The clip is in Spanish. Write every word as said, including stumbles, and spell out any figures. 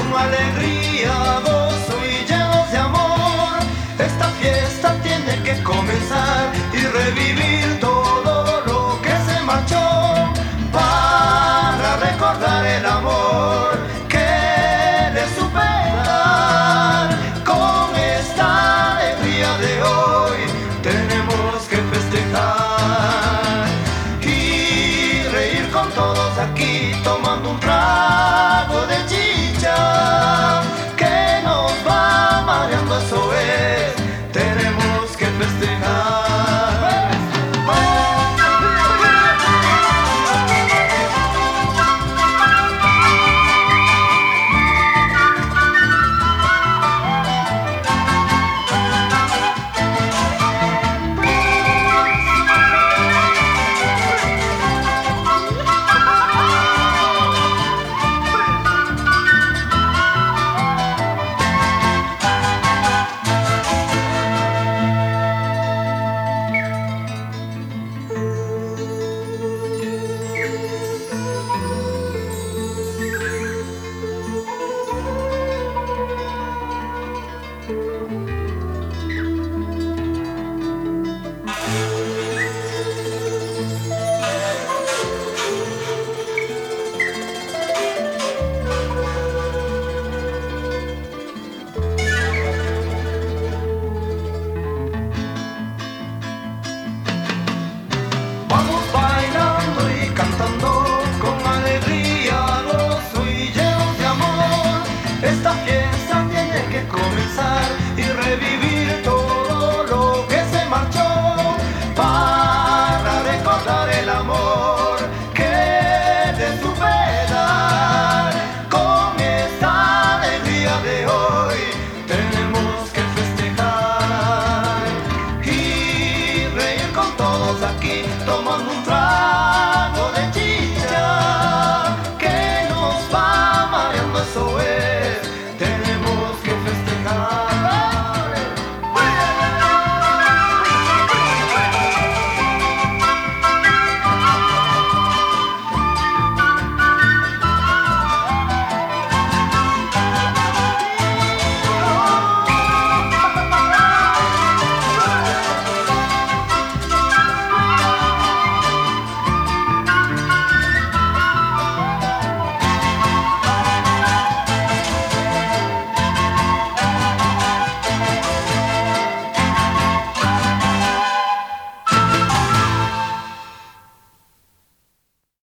con alegría, gozo y llenos de amor. Esta fiesta tiene que comenzar y revivir todo lo que se marchó, para recordar el amor que le supera. Con esta alegría de hoy tenemos que festejar y reír con todos aquí.